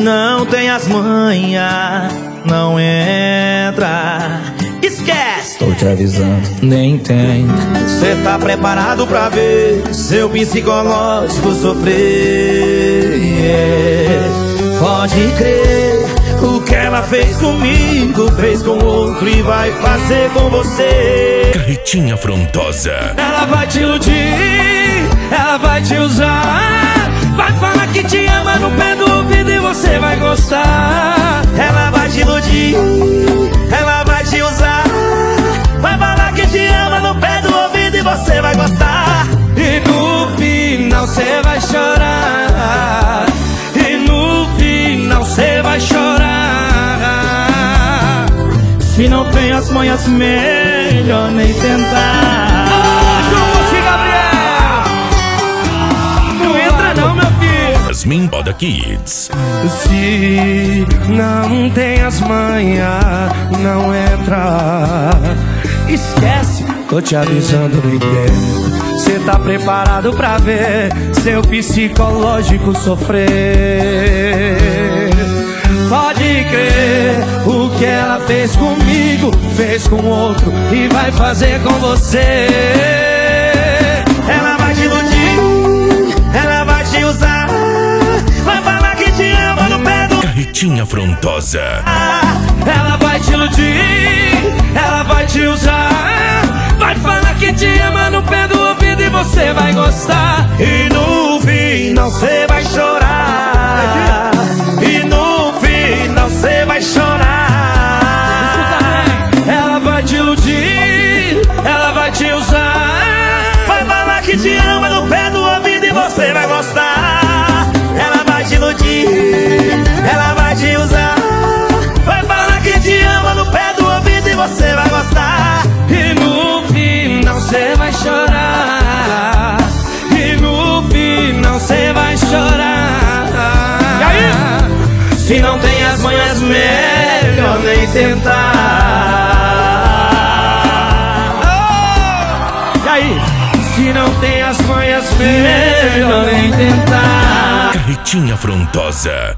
não tem as manhas, não entra. Esquece, tô te avisando, nem tem. Cê tá preparado pra ver seu psicológico sofrer? Pode crer, o que ela fez comigo, fez com outro e vai fazer com você. Carretinha Afrontosa. Ela vai te iludir, ela vai te usar, vai falar que te ama no pé do ouvido e você vai gostar. Ela vai te iludir, ela vai te usar, vai falar que te ama no pé do ouvido e você vai gostar. E no final cê vai chorar, e no final cê vai chorar. Se não tem as manhas, melhor nem tentar. Yasmin Moda Kids. Se não tem as manhas, não entra. Esquece, tô te avisando, não entendo. Cê tá preparado pra ver seu psicológico sofrer? Pode crer, o que ela fez comigo, fez com outro e vai fazer com você. Ela vai te iludir, ela vai te usar, vai falar que te ama no pé do... Carretinha Afrontosa. Ela vai te iludir, ela vai te usar, vai falar que te ama no pé do ouvido e você vai gostar. E no final cê vai chorar, e no final cê vai chorar. Ela vai te iludir, ela vai te usar, vai falar que te ama no pé do ouvido e você vai gostar. Ela vai te iludir, ela vai te usar, vai falar que te ama no pé do ouvido e você vai gostar. E no final cê vai chorar, e no final cê vai chorar. E aí? Se não tem as manhas, melhor nem tentar. Oh! E aí? Se não tem as manhas, melhor nem tentar. Carretinha Afrontosa.